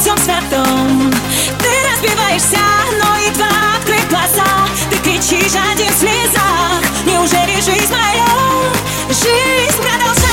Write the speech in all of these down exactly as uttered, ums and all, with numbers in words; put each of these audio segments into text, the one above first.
всем святом. Ты разбиваешься, но едва открыв глаза, ты кричишь один в слезах: неужели жизнь моя, жизнь продолжается?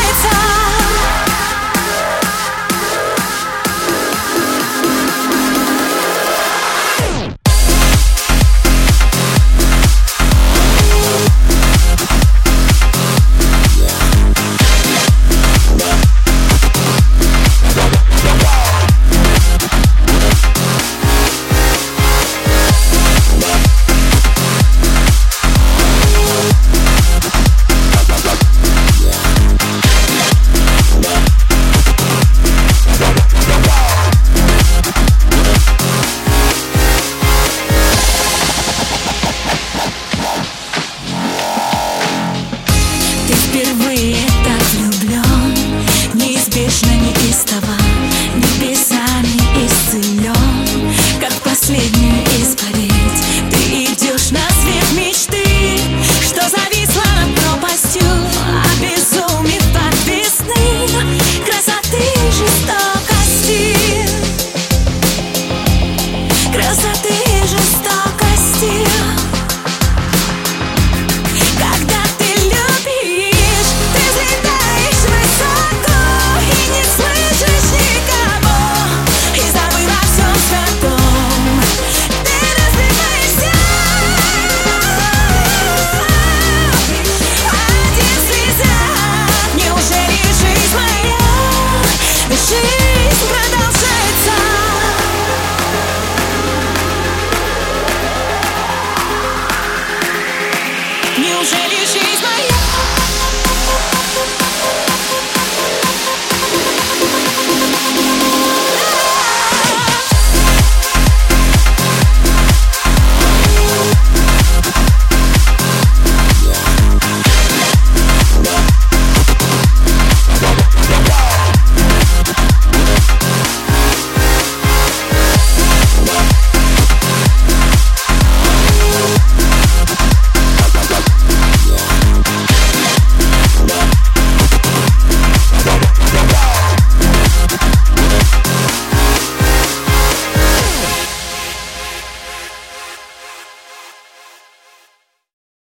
Впервые так влюблен, неизбежно неистово, небесами исцелен, как в последнюю исповедь. Ты идешь на свет мечты, что зависла над пропастью, обезумев от весны, красоты и жестокости, красоты и жестокости. Неужели жизнь